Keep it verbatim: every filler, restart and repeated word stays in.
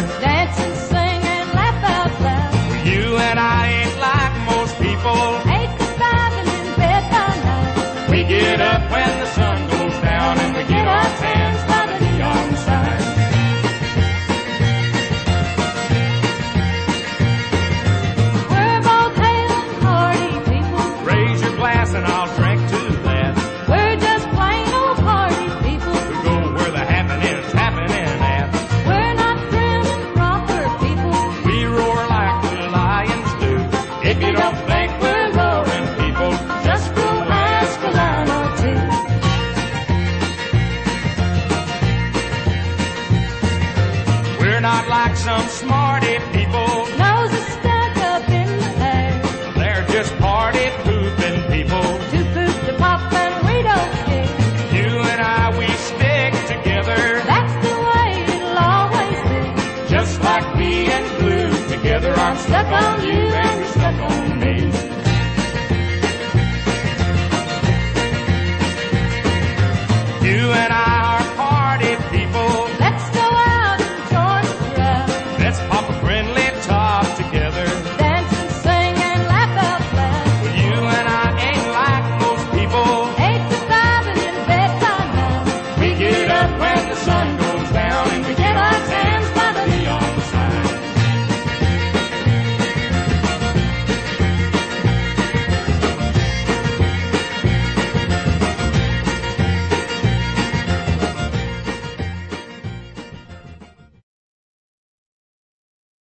Dance and sing and laugh out loud. You and I ain't like most people. Eight to five and in bed by night. We get up when the sun goes down and we get our hands by the neon sign. We're both hale and hearty people. Raise your glass and I'll drink to that. We're just plain old party people. We go where the happening's happening at. We're not prim and proper people. We roar like the lions do. If you don't think we're roaring people, just go ask a lion or two. We're not like some smarty people. Noses stuck up in the air. They're just party pooping people. Too poop to pop and we don't care. You and I, we stick together. That's the way it'll always be. Just like being glued together. I'm Stuck on you.